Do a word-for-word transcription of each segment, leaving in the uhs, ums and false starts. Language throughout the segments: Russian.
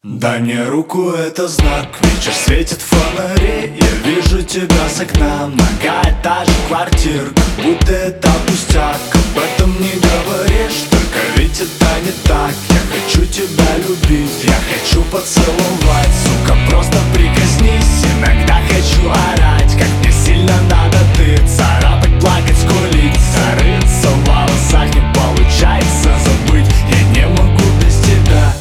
Дай мне руку, это знак. Вечер светит фонари, я вижу тебя с окна. Многоэтажных квартир, как будто это пустяк. Об этом не говоришь, только ведь это не так. Я хочу тебя любить, я хочу поцеловать. Сука, просто прикоснись, иногда хочу орать. Как мне сильно надо ты, царапать, плакать, скулить, зарыться в волосах, не получается забыть. Я не могу без тебя.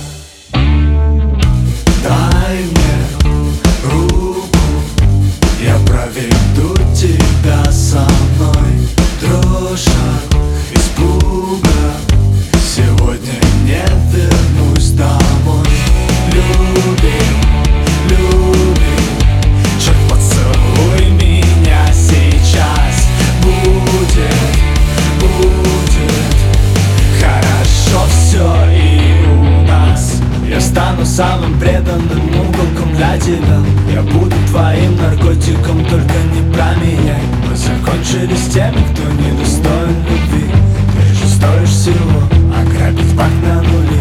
Дай мне руку, я проведу тебя со мной. Дрожь от испуга, сегодня не вернусь домой. Любим, любим, черт, поцелуй меня сейчас. Будет, будет хорошо все и у нас. Я стану самым преданным уголком для тебя. Я буду твоим наркотиком, только не променяй. Мы закончили с теми, кто недостоин любви. Ты же стоишь всего, ограбить банк на нули.